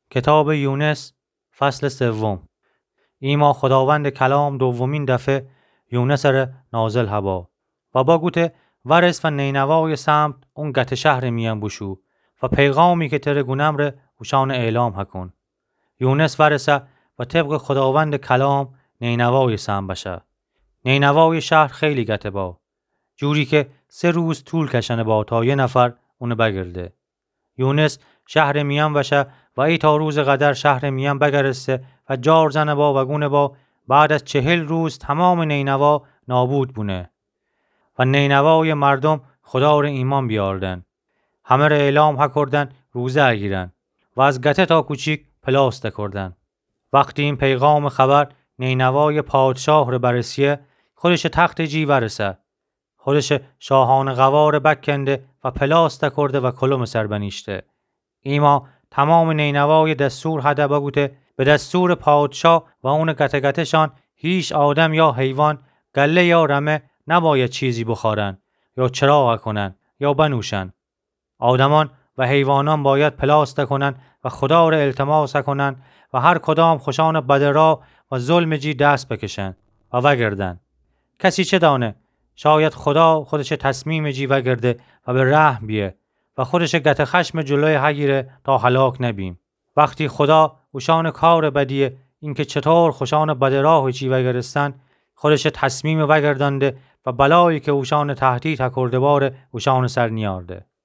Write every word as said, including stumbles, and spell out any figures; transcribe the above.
کتاب یونس فصل سوم. ایما خداوند کلام دومین دفعه یونس را نازل هبا و با گوته ورس و نینوای سمت اون گت شهر میان بشو و پیغامی که تره گونم را وشان اعلام هکن. یونس ورسه و طبق خداوند کلام نینوای سمت بشه. نینوای شهر خیلی گته با جوری که سه روز طول کشنه با تا یه نفر اونو بگرده. یونس شهر میان بشه و ای تا روز قدر شهر میان بگرسته و جار زنه با و گونه با بعد از چهل روز تمام نینوا نابود بونه و نینوای مردم خدا را ایمان بیاردن. همه را اعلام ها کردن روزه اگیرن و از گته تا کوچیک پلاسته کردن. وقتی این پیغام خبر نینوای پادشاه را برسیه خودش تخت جی ورسه. خودش شاهان غوار بکنده و پلاسته کرده و کلوم سر بنیشته. ایما تمام نینوای دستور هده بگوته به دستور پادشاه و اون گته گتشان هیچ آدم یا حیوان گله یا رمه نباید چیزی بخورن یا چراغ کنن یا بنوشن. آدمان و حیوانان باید پلاسته کنن و خدا را التماس کنن و هر کدام خوشان بدرا و ظلم جی دست بکشن و وگردن. کسی چه دانه شاید خدا خودش تصمیم جی وگرده و به رحم بیه و خودش گت خشم جلوی هگیره تا هلاک نبیم. وقتی خدا وشان کار بدیه اینکه چطور خوشان بدراه چی وگرستن خودش تصمیم وگردنده و بلایی که وشان تهدید کرده باره وشان سر نیارده.